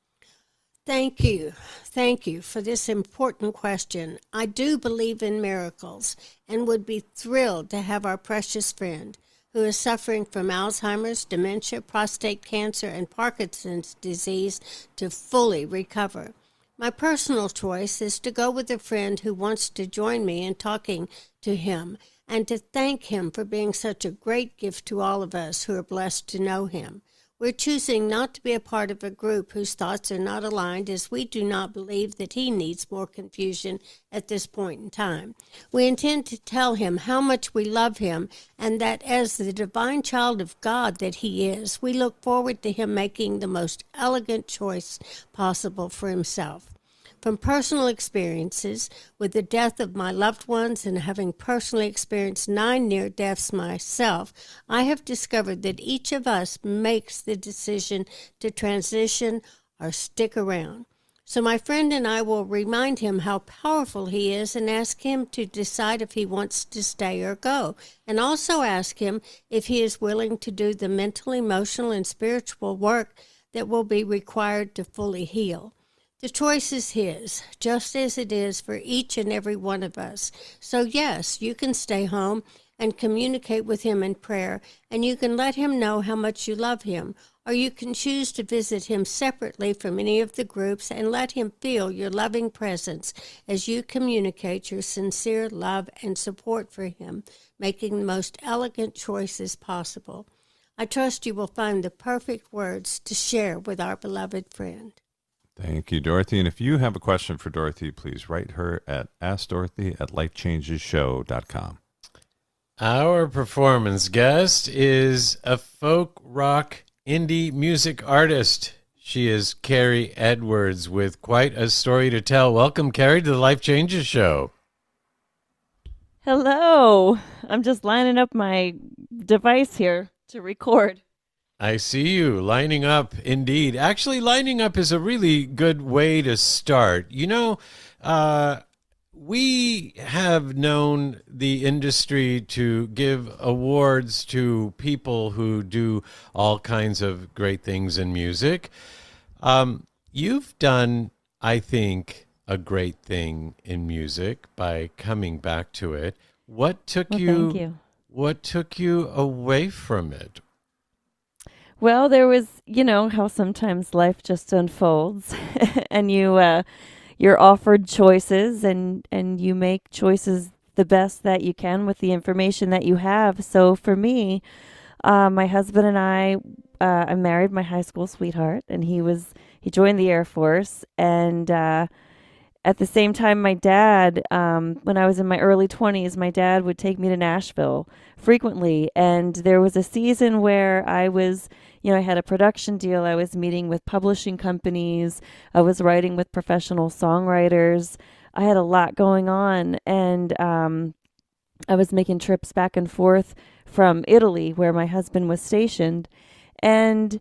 Thank you. Thank you for this important question. I do believe in miracles and would be thrilled to have our precious friend, who is suffering from Alzheimer's, dementia, prostate cancer, and Parkinson's disease, to fully recover. My personal choice is to go with a friend who wants to join me in talking to him and to thank him for being such a great gift to all of us who are blessed to know him. We're choosing not to be a part of a group whose thoughts are not aligned, as we do not believe that he needs more confusion at this point in time. We intend to tell him how much we love him, and that as the divine child of God that he is, we look forward to him making the most elegant choice possible for himself. From personal experiences with the death of my loved ones and having personally experienced nine near deaths myself, I have discovered that each of us makes the decision to transition or stick around. So my friend and I will remind him how powerful he is and ask him to decide if he wants to stay or go, and also ask him if he is willing to do the mental, emotional, and spiritual work that will be required to fully heal. The choice is his, just as it is for each and every one of us. So yes, you can stay home and communicate with him in prayer, and you can let him know how much you love him, or you can choose to visit him separately from any of the groups and let him feel your loving presence as you communicate your sincere love and support for him, making the most elegant choices possible. I trust you will find the perfect words to share with our beloved friend. Thank you, Dorothy. And if you have a question for Dorothy, please write her at ask dorothy at life changes show dot com. Our performance guest is a folk rock indie music artist. She is Carrie Edwards with quite a story to tell. Welcome, Carrie, to the Life Changes Show. Hello. I'm just lining up my device here to record. I see you lining up, indeed. Actually, lining up is a really good way to start. You know, uh, we have known the industry to give awards to people who do all kinds of great things in music. Um, you've done, I think, a great thing in music by coming back to it. What took Well, you, thank you. What took you away from it? Well, there was, you know, how sometimes life just unfolds and you, uh, you're offered choices and, and you make choices the best that you can with the information that you have. So for me, uh, my husband and I uh, I married my high school sweetheart, and he was he joined the Air Force. And uh, at the same time, my dad, um, when I was in my early twenties, my dad would take me to Nashville frequently. And there was a season where I was, you know, I had a production deal. I was meeting with publishing companies. I was writing with professional songwriters. I had a lot going on, and um, I was making trips back and forth from Italy, where my husband was stationed. And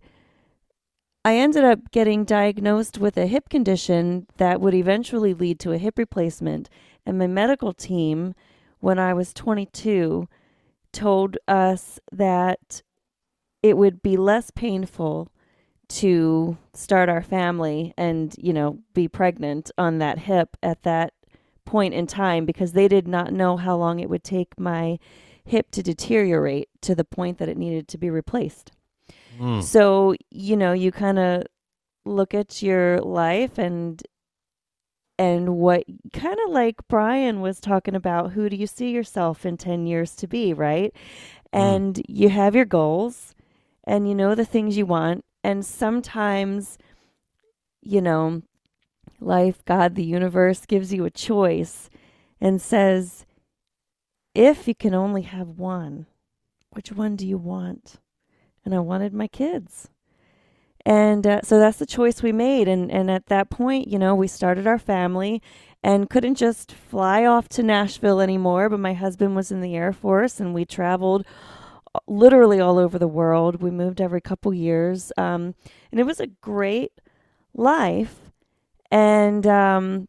I ended up getting diagnosed with a hip condition that would eventually lead to a hip replacement. And my medical team, when I was twenty-two, told us that it would be less painful to start our family and, you know, be pregnant on that hip at that point in time, because they did not know how long it would take my hip to deteriorate to the point that it needed to be replaced. Mm. So, you know, you kind of look at your life and and what kind of like Brian was talking about, who do you see yourself in ten years to be, right? Mm. And you have your goals and you know the things you want. And sometimes, you know, life, God, the universe gives you a choice and says, if you can only have one, which one do you want? And I wanted my kids. And uh, so that's the choice we made. And, and at that point, you know, we started our family and couldn't just fly off to Nashville anymore. But my husband was in the Air Force and we traveled literally all over the world. We moved every couple years. Um, and it was a great life. And, um,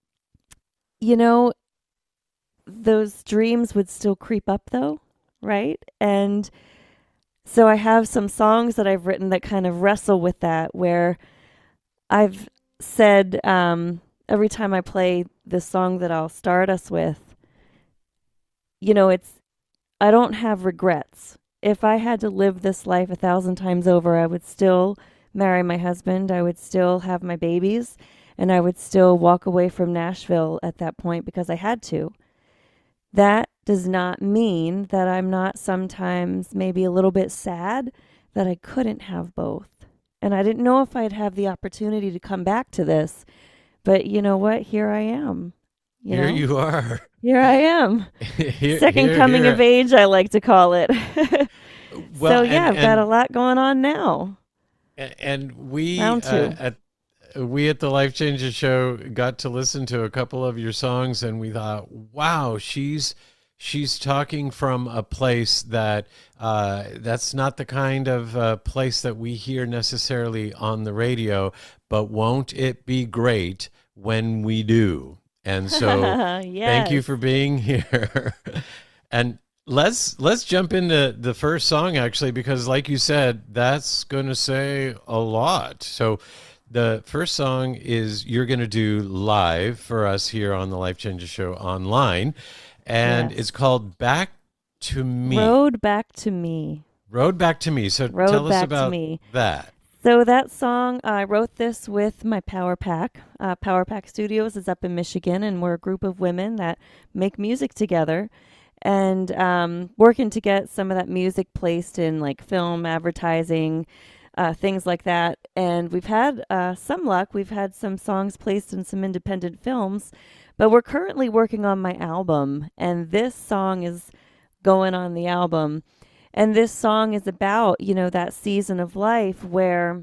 you know, those dreams would still creep up though, right? And so I have some songs that I've written that kind of wrestle with that, where I've said um, every time I play this song that I'll start us with, you know, it's, I don't have regrets. If I had to live this life a thousand times over, I would still marry my husband. I would still have my babies, and I would still walk away from Nashville at that point because I had to. That does not mean that I'm not sometimes maybe a little bit sad that I couldn't have both. And I didn't know if I'd have the opportunity to come back to this, but you know what? Here I am. You here know? you are. Here I am. here, Second here, coming here. of age, I like to call it. Well, so yeah, and, I've got and, a lot going on now. And we Round two. uh, at we at the Life Changes Show got to listen to a couple of your songs, and we thought, wow, she's she's talking from a place that uh, that's not the kind of uh, place that we hear necessarily on the radio, but won't it be great when we do? And so yes. Thank you for being here. And let's let's jump into the first song, actually, because like you said, that's going to say a lot. So the first song is you're going to do live for us here on the Life Changes Show online. And yes. it's called Back to Me. Road Back to Me. Road Back to Me. So Road tell us Back about to Me. that. So that song, I wrote this with my Power Pack. Uh, Power Pack Studios is up in Michigan, and we're a group of women that make music together and um, working to get some of that music placed in like film, advertising, uh, things like that. And we've had uh, some luck. We've had some songs placed in some independent films. But we're currently working on my album, and this song is going on the album. And this song is about, you know, that season of life where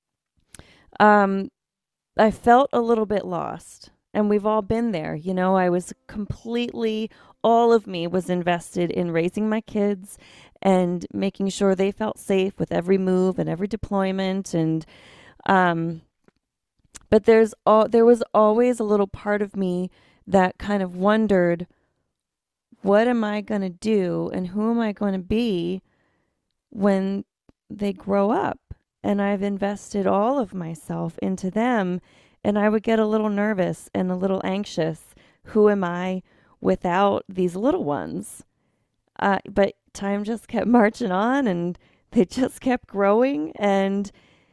um, I felt a little bit lost. And we've all been there. You know, I was completely, all of me was invested in raising my kids and making sure they felt safe with every move and every deployment. And um, but there's all, there was always a little part of me that kind of wondered, what am I going to do and who am I going to be when they grow up? And I've invested all of myself into them, and I would get a little nervous and a little anxious. Who am I without these little ones? Uh, but time just kept marching on, and they just kept growing, and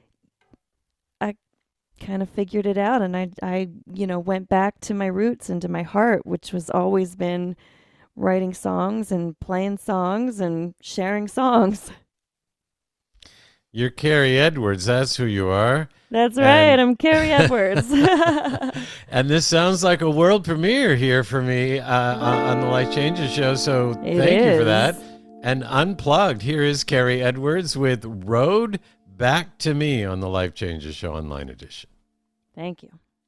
I kind of figured it out. And I, I, you know, went back to my roots and to my heart, which has always been writing songs and playing songs and sharing songs. You're Carrie Edwards. That's who you are. That's And- right. I'm Carrie Edwards. And this sounds like a world premiere here for me uh, on on the Life Changes show. So It thank you for is. that. And Unplugged, here is Carrie Edwards with Road Back to Me on the Life Changes show online edition. Thank you.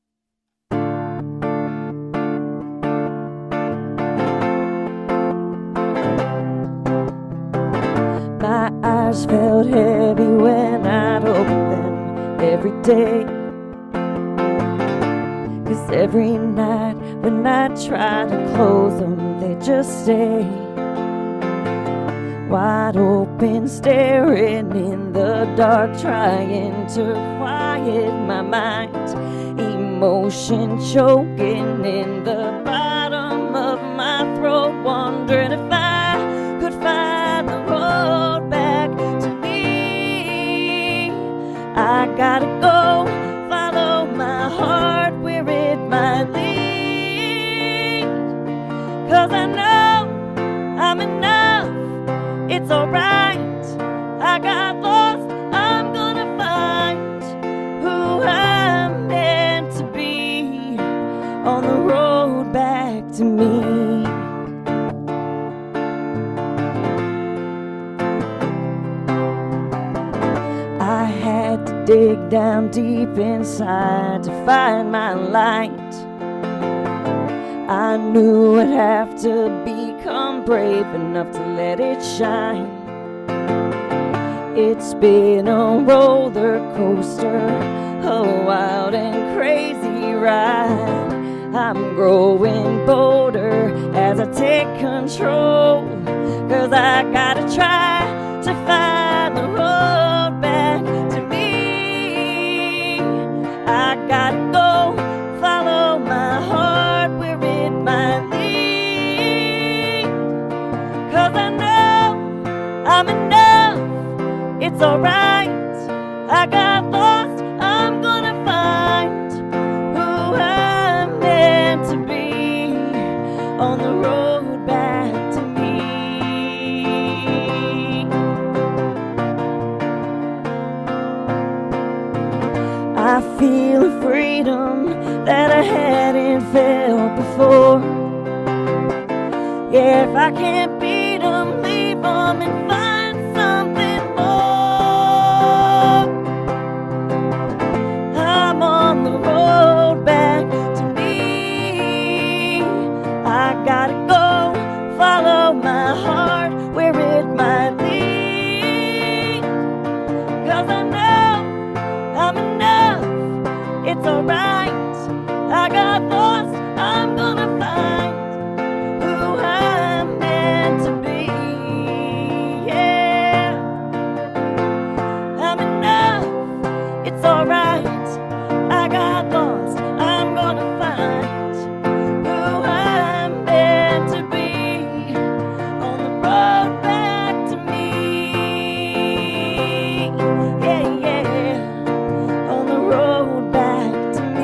My eyes felt heavy when I'd open them every day. 'Cause every night when I try to close them, they just stay wide open, staring in the dark, trying to quiet my mind. Emotion choking in the bottom of my throat, wondering if I could find the road back to me. I gotta go, follow my heart where it might lead. 'Cause I know I'm enough, it's alright. I got lost, I'm gonna find who I'm meant to be on the road back to me. I had to dig down deep inside to find my light. I knew I'd have to become brave enough to let it shine. It's been a roller coaster, a wild and crazy ride. I'm growing bolder as I take control, 'cause I gotta try to find the road back to me. I gotta go, follow my heart where it might lead. 'Cause I know I'm enough, it's alright. I got lost, I'm gonna find who I'm meant to be on the road back to me. I feel a freedom that I hadn't felt before. Yeah, if I can't beat 'em, leave 'em and find something more. I'm on the road back to me. I gotta go, follow my heart where it might lead. 'Cause I know I'm enough, it's alright. I got lost, I'm gonna find who I'm meant to be. Yeah, I'm enough, it's alright. I got lost, I'm gonna find who I'm meant to be on the road back to me. Yeah, yeah, on the road back to me.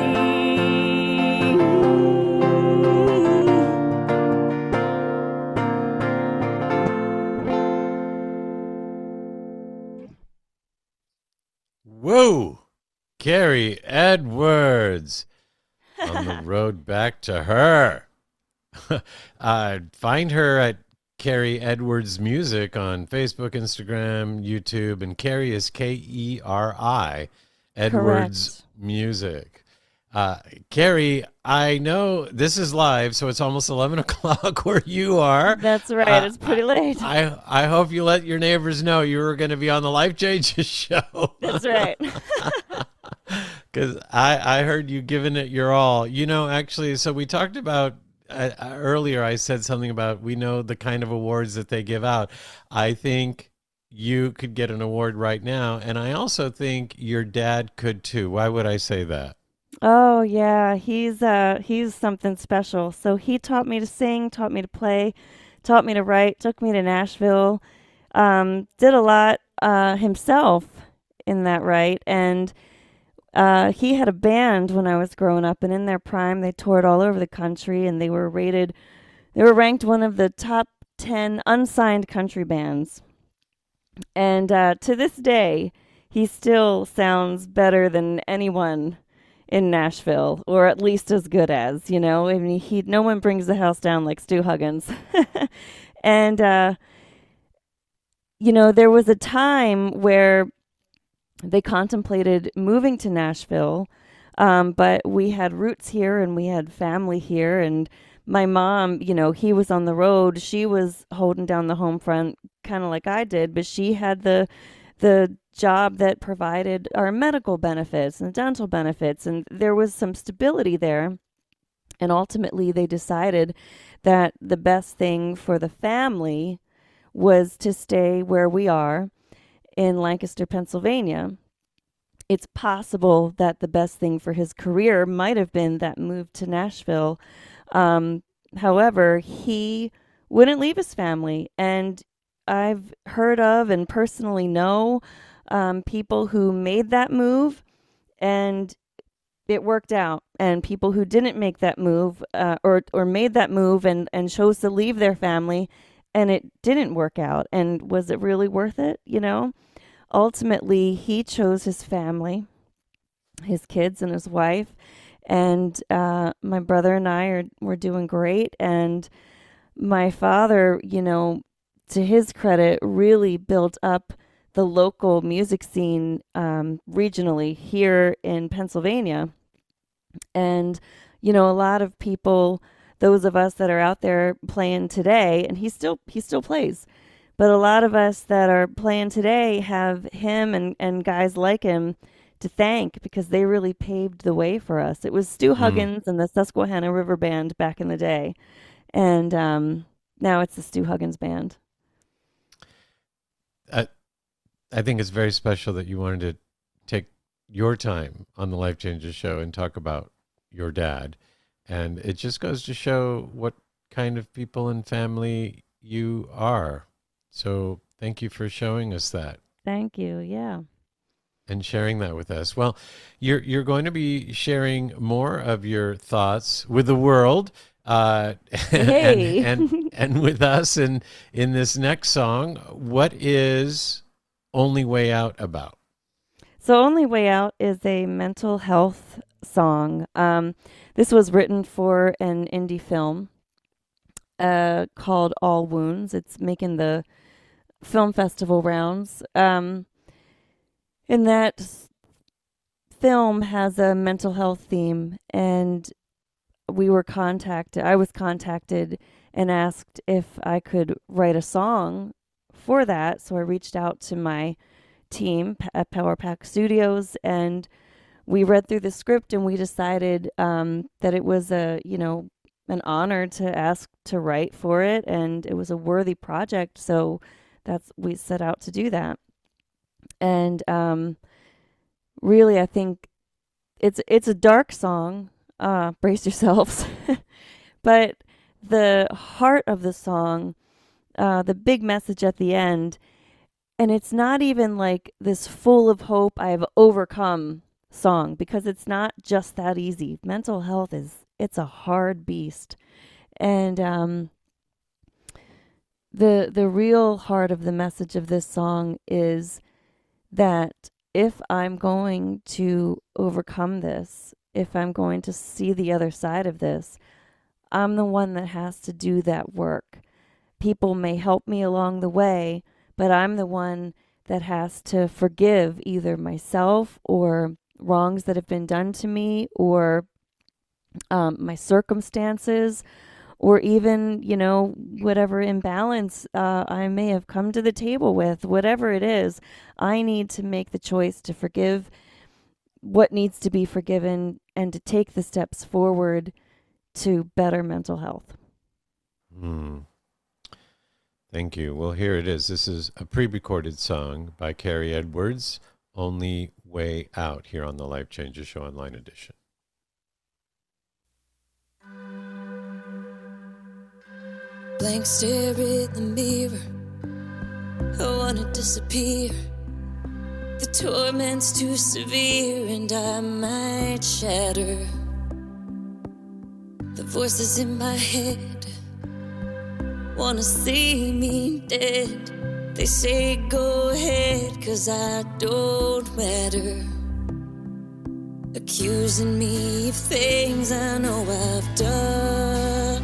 Whoa! Carrie Edwards on the road back to her. uh, find her at Carrie Edwards Music on Facebook, Instagram, YouTube, and Carrie is K E R I, Edwards Music. Uh, Carrie, I know this is live, so it's almost eleven o'clock where you are. That's right. Uh, It's pretty late. I I hope you let your neighbors know you were going to be on the Life Changes show. That's right. Because I, I heard you giving it your all. You know, actually, so we talked about uh, earlier, I said something about we know the kind of awards that they give out. I think you could get an award right now. And I also think your dad could too. Why would I say that? Oh yeah, he's uh he's something special. So he taught me to sing, taught me to play, taught me to write, took me to Nashville, um, did a lot uh, himself in that right, and uh, he had a band when I was growing up, and in their prime, they toured all over the country, and they were rated, they were ranked one of the top ten unsigned country bands, and uh, to this day, he still sounds better than anyone in Nashville, or at least as good as, you know. I mean, he no one brings the house down like Stu Huggins. And, uh, you know, there was a time where they contemplated moving to Nashville, um, but we had roots here and we had family here. And my mom, you know, he was on the road. She was holding down the home front kind of like I did, but she had the the job that provided our medical benefits and dental benefits, and there was some stability there. And ultimately they decided that the best thing for the family was to stay where we are in Lancaster, Pennsylvania. It's possible that the best thing for his career might have been that move to Nashville. Um, however, he wouldn't leave his family, and I've heard of and personally know um, people who made that move and it worked out, and people who didn't make that move uh, or or made that move and, and chose to leave their family and it didn't work out. And was it really worth it? You know, ultimately he chose his family, his kids and his wife, and uh, my brother and I are we're doing great. And my father, you know, to his credit, really built up the local music scene um, regionally here in Pennsylvania. And, you know, a lot of people, those of us that are out there playing today, and he still he still plays, but a lot of us that are playing today have him and, and guys like him to thank, because they really paved the way for us. It was Stu Huggins mm. and the Susquehanna River Band back in the day. And um, now it's the Stu Huggins Band. I, I think it's very special that you wanted to take your time on the Life Changes show and talk about your dad. And it just goes to show what kind of people and family you are. So thank you for showing us that. Thank you. Yeah. And sharing that with us. Well, you're you're going to be sharing more of your thoughts with the world uh, hey. and, and and with us in in this next song. What is Only Way Out about? So Only Way Out is a mental health song. Um, this was written for an indie film uh, called All Wounds. It's making the film festival rounds. Um, and that s- film has a mental health theme, and we were contacted, I was contacted and asked if I could write a song for that. So I reached out to my team at Power Pack Studios, and we read through the script, and we decided um, that it was a, you know, an honor to ask to write for it, and it was a worthy project. So that's, we set out to do that. And um, really, I think it's it's a dark song. Uh, brace yourselves. But the heart of the song, uh, the big message at the end, and it's not even like this full of hope, I've overcome song, because it's not just that easy. Mental health is, it's a hard beast. And um, the the real heart of the message of this song is that if I'm going to overcome this, if I'm going to see the other side of this, I'm the one that has to do that work. People may help me along the way, but I'm the one that has to forgive either myself or wrongs that have been done to me, or um, my circumstances, or even, you know, whatever imbalance uh, I may have come to the table with. Whatever it is, I need to make the choice to forgive what needs to be forgiven and to take the steps forward to better mental health. Mm. Thank you. Well, here it is. This is a pre-recorded song by Carrie Edwards, Only Way Out, here on the Life Changes Show Online Edition. Blank stare in the mirror, I wanna disappear. The torment's too severe and I might shatter. The voices in my head wanna see me dead. They say go ahead, 'cause I don't matter. Accusing me of things I know I've done.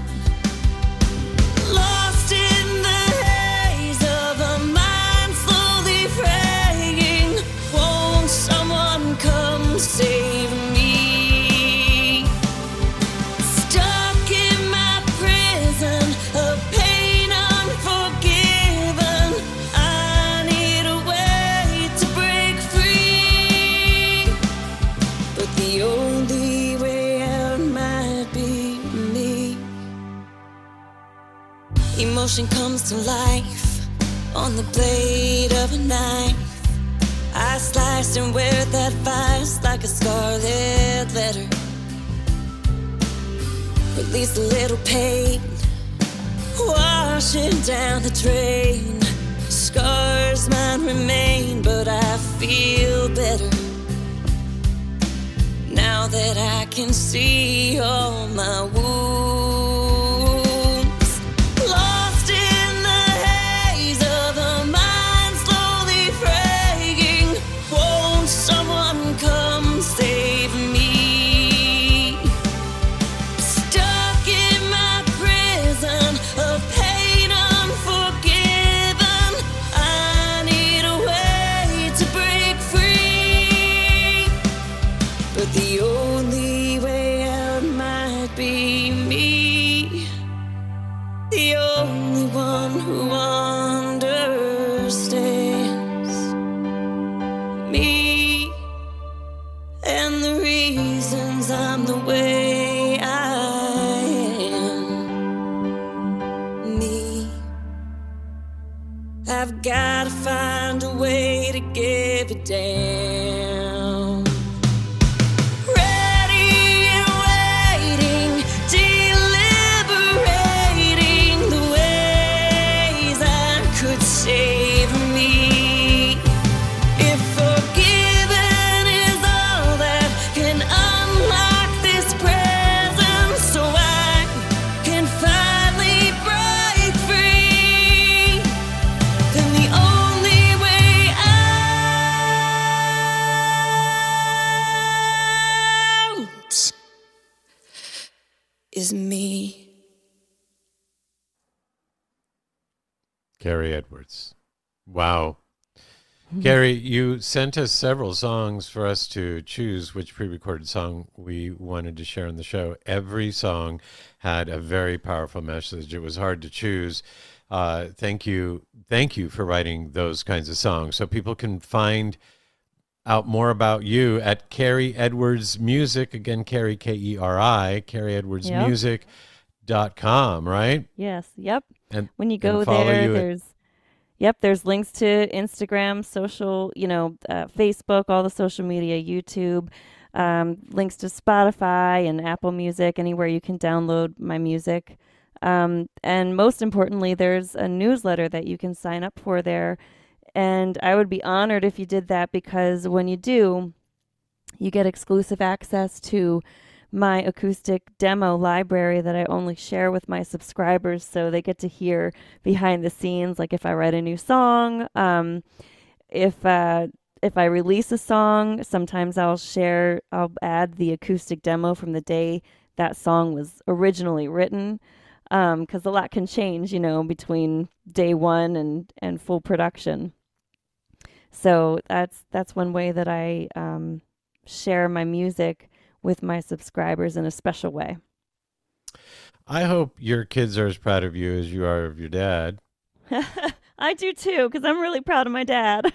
Lost in the haze of a mind slowly fraying. Won't someone come save me? Stuck in my prison of pain unforgiven. I need a way to break free. But the only way out might be me. Emotion comes to life on the blade of a knife. I slice and wear that vice like a scarlet letter. Release a little pain, washing down the drain. Scars might remain, but I feel better now that I can see all my wounds. Lost in the haze of a mind slowly fraying. Won't someone come save me? Stuck in my prison of pain unforgiven. I need a way to break free. But the only way out might be me. The only one who understands me and the reasons I'm the way I am. Me. I've gotta find a way to give it down. Ready and waiting, deliberating the ways I could save me. If forgiven is all that can unlock this present, so I can finally break free, then the only way out is me. Carrie Edwards. Wow. Carrie, you sent us several songs for us to choose which pre-recorded song we wanted to share on the show. Every song had a very powerful message. It was hard to choose. Uh, thank you. Thank you for writing those kinds of songs. So people can find out more about you at Carrie Edwards Music. Again, Carrie, K E R I, Carrie Edwards Music dot com, right? Yes. Yep. And When you go and follow there, you at- there's, yep, there's links to Instagram, social, you know, uh, Facebook, all the social media, YouTube, um, links to Spotify and Apple Music, anywhere you can download my music. Um, and most importantly, there's a newsletter that you can sign up for there. And I would be honored if you did that, because when you do, you get exclusive access to my acoustic demo library that I only share with my subscribers, so they get to hear behind the scenes, like if I write a new song, um, if uh, if I release a song, sometimes I'll share, I'll add the acoustic demo from the day that song was originally written, because um, a lot can change, you know, between day one and, and full production. So that's that's one way that I um, share my music with my subscribers in a special way. I hope your kids are as proud of you as you are of your dad. I do too, because I'm really proud of my dad.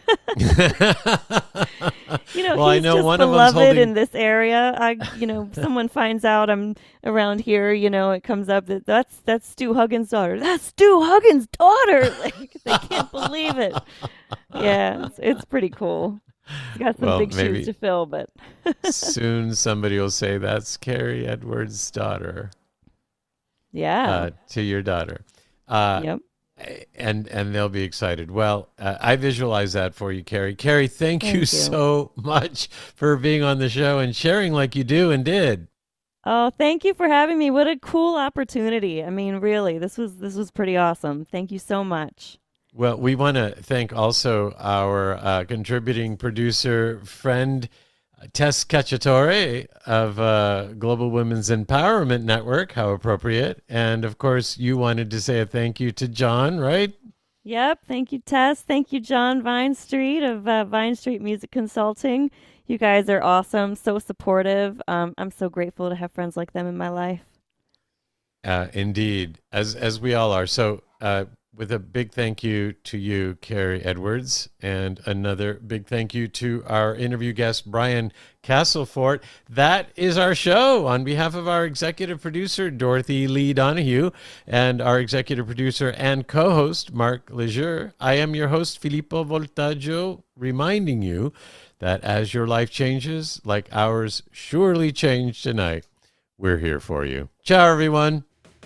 You know, Well, I he's know just one of them's beloved holding- in this area. I, you know, someone finds out I'm around here, you know, it comes up that that's that's Stu Huggins' daughter. That's Stu Huggins' daughter. Like, they can't believe it. Yeah, it's, it's pretty cool. He's got some Well, big maybe- shoes to fill, but Soon somebody will say that's Carrie Edwards' daughter yeah. uh, to your daughter. Uh, Yep. And and they'll be excited. Well, uh, I visualize that for you, Carrie. Carrie, thank, Thank you, you. so much for being on the show and sharing like you do and did. Oh, thank you for having me. What a cool opportunity. I mean, really, this was this was pretty awesome. Thank you so much. Well, we want to thank also our uh, contributing producer friend, Tess Cacciatore of uh, Global Women's Empowerment Network. How appropriate. And of course, you wanted to say a thank you to John, right? Yep. Thank you, Tess. Thank you, John Vine Street of uh, Vine Street Music Consulting. You guys are awesome, so supportive. Um, I'm so grateful to have friends like them in my life. Uh, indeed, as as we all are. So uh, with a big thank you to you, Carrie Edwards, and another big thank you to our interview guest, Brian Castlefort. That is our show. On behalf of our executive producer, Dorothy Lee Donahue, and our executive producer and co-host, Mark Lejeune, I am your host, Filippo Voltaggio, reminding you that as your life changes, like ours surely changed tonight, we're here for you. Ciao, everyone.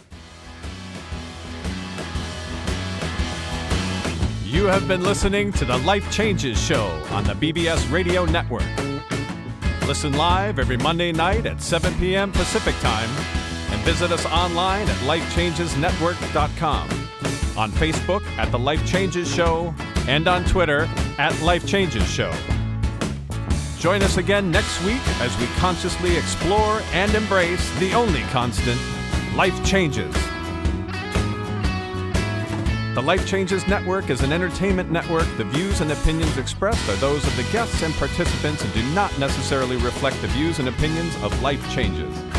You have been listening to the Life Changes Show on the B B S Radio Network. Listen live every Monday night at seven p.m. Pacific Time and visit us online at life changes network dot com, on Facebook at The Life Changes Show, and on Twitter at Life Changes Show. Join us again next week as we consciously explore and embrace the only constant, life changes. The Life Changes Network is an entertainment network. The views and opinions expressed are those of the guests and participants and do not necessarily reflect the views and opinions of Life Changes.